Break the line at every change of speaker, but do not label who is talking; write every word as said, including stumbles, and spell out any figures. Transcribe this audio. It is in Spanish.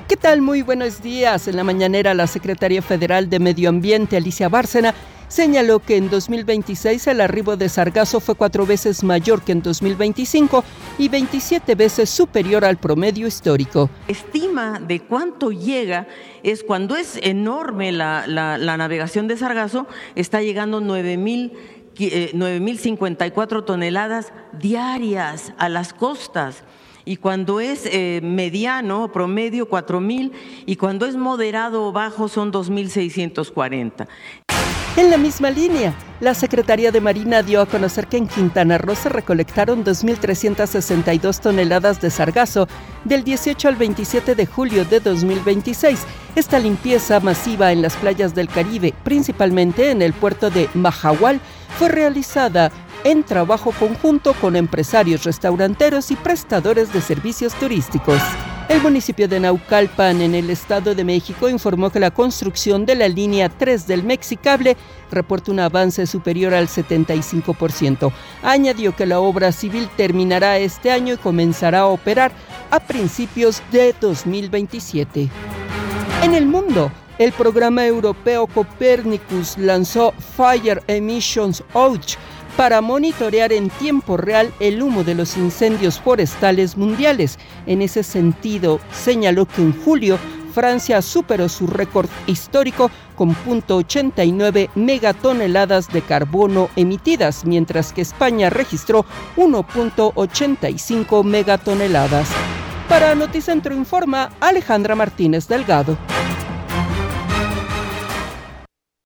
¿Qué tal? Muy buenos días. En la mañanera, la Secretaría Federal de Medio Ambiente, Alicia Bárcena, señaló que en dos mil veintiséis el arribo de sargazo fue cuatro veces mayor que en dos mil veinticinco y veintisiete veces superior al promedio histórico.
Estima de cuánto llega es cuando es enorme la, la, la navegación de sargazo, está llegando nueve mil cincuenta y cuatro toneladas diarias a las costas. Y cuando es eh, mediano, promedio, cuatro mil, y cuando es moderado o bajo son dos mil seiscientos cuarenta.
En la misma línea, la Secretaría de Marina dio a conocer que en Quintana Roo se recolectaron dos mil trescientas sesenta y dos toneladas de sargazo del dieciocho al veintisiete de julio de dos mil veintiséis. Esta limpieza masiva en las playas del Caribe, principalmente en el puerto de Mahahual, fue realizada en trabajo conjunto con empresarios restauranteros y prestadores de servicios turísticos. El municipio de Naucalpan, en el Estado de México, informó que la construcción de la línea tres del Mexicable reporta un avance superior al setenta y cinco por ciento. Añadió que la obra civil terminará este año y comenzará a operar a principios de dos mil veintisiete. En el mundo, el programa europeo Copernicus lanzó Fire Emissions Watch para monitorear en tiempo real el humo de los incendios forestales mundiales. En ese sentido, señaló que en julio Francia superó su récord histórico con punto ochenta y nueve megatoneladas de carbono emitidas, mientras que España registró uno punto ochenta y cinco megatoneladas. Para Noticentro Informa, Alejandra Martínez Delgado.